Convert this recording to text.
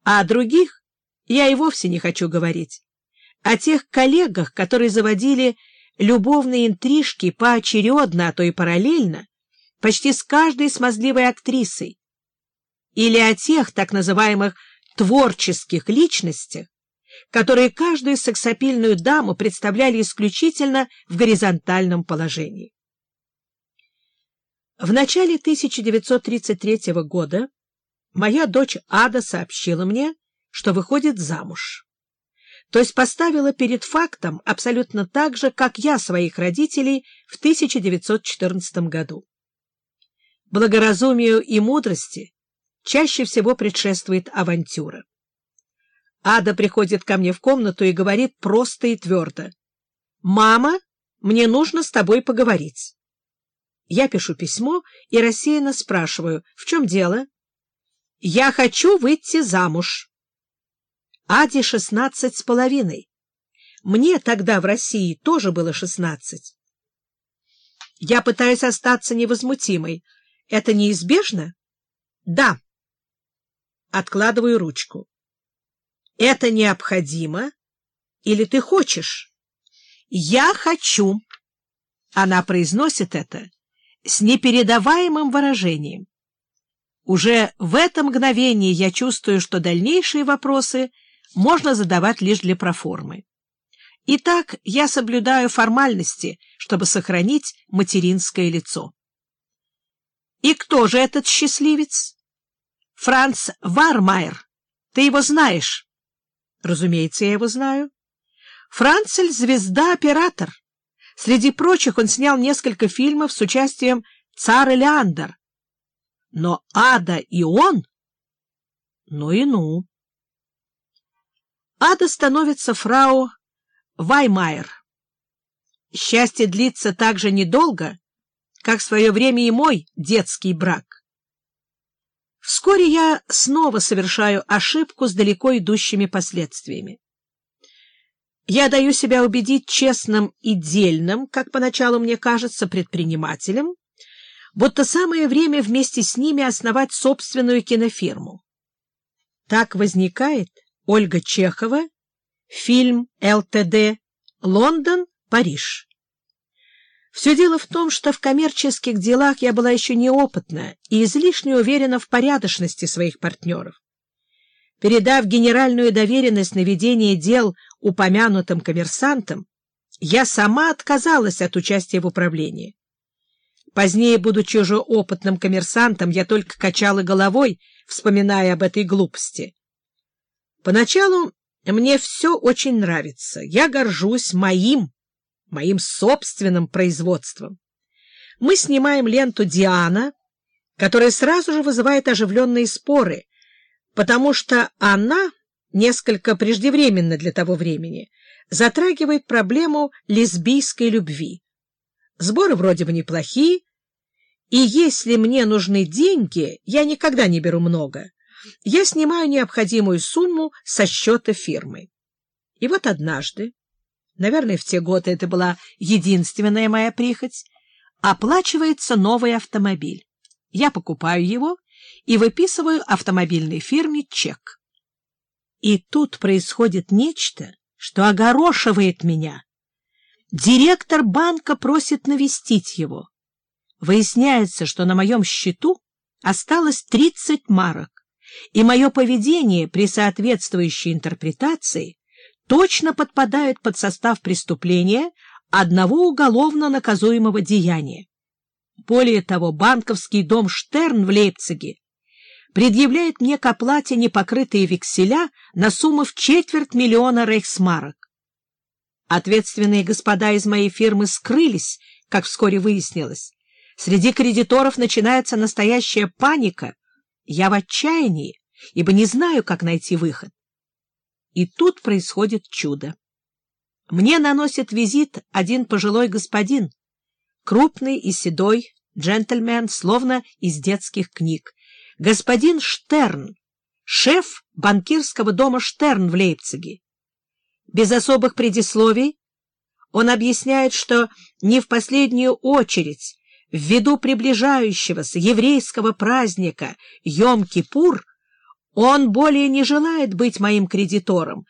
А о других я и вовсе не хочу говорить. О тех коллегах, которые заводили любовные интрижки поочередно, а то и параллельно, почти с каждой смазливой актрисой. Или о тех так называемых творческих личностях, которые каждую сексапильную даму представляли исключительно в горизонтальном положении. В начале 1933 года моя дочь Ада сообщила мне, что выходит замуж. То есть поставила перед фактом абсолютно так же, как я своих родителей в 1914 году. Благоразумию и мудрости чаще всего предшествует авантюра. Ада приходит ко мне в комнату и говорит просто и твердо: «Мама, мне нужно с тобой поговорить». Я пишу письмо и рассеянно спрашиваю: «В чем дело?» «Я хочу выйти замуж». Аде 16,5. Мне тогда в России тоже было 16. Я пытаюсь остаться невозмутимой. Это неизбежно? Да. Откладываю ручку. Это необходимо? Или ты хочешь? Я хочу. Она произносит это с непередаваемым выражением. Уже в это мгновение я чувствую, что дальнейшие вопросы можно задавать лишь для проформы. Итак, я соблюдаю формальности, чтобы сохранить материнское лицо. И кто же этот счастливец? Франц Вармайер. Ты его знаешь? Разумеется, я его знаю. Францель — звезда-оператор. Среди прочих он снял несколько фильмов с участием царя Леандр. Но Ада и он? Ну и ну. Ада становится фрау Ваймайер. Счастье длится так же недолго, как в свое время и мой детский брак. Вскоре я снова совершаю ошибку с далеко идущими последствиями. Я даю себя убедить честным и дельным, как поначалу мне кажется, предпринимателем, будто самое время вместе с ними основать собственную кинофирму. Так возникает Ольга Чехова, фильм ЛТД, Лондон, Париж. Все дело в том, что в коммерческих делах я была еще неопытна и излишне уверена в порядочности своих партнеров. Передав генеральную доверенность на ведение дел упомянутым коммерсантам, я сама отказалась от участия в управлении. Позднее, будучи уже опытным коммерсантом, я только качала головой, вспоминая об этой глупости. Поначалу мне все очень нравится. Я горжусь моим собственным производством. Мы снимаем ленту «Диана», которая сразу же вызывает оживленные споры, потому что она, несколько преждевременно для того времени, затрагивает проблему лесбийской любви. Сборы вроде бы неплохие, и если мне нужны деньги, я никогда не беру много. Я снимаю необходимую сумму со счета фирмы. И вот однажды, наверное, в те годы это была единственная моя прихоть, оплачивается новый автомобиль. Я покупаю его и выписываю автомобильной фирме чек. И тут происходит нечто, что огорошивает меня. Директор банка просит навестить его. Выясняется, что на моем счету осталось 30 марок, и мое поведение при соответствующей интерпретации точно подпадает под состав преступления одного уголовно наказуемого деяния. Более того, банковский дом «Штерн» в Лейпциге предъявляет мне к оплате непокрытые векселя на сумму в 250 000 рейхсмарок. Ответственные господа из моей фирмы скрылись, как вскоре выяснилось. Среди кредиторов начинается настоящая паника. Я в отчаянии, ибо не знаю, как найти выход. И тут происходит чудо. Мне наносит визит один пожилой господин, крупный и седой джентльмен, словно из детских книг. Господин Штерн, шеф банкирского дома «Штерн» в Лейпциге. Без особых предисловий он объясняет, что не в последнюю очередь ввиду приближающегося еврейского праздника Йом-Кипур Он более не желает быть моим кредитором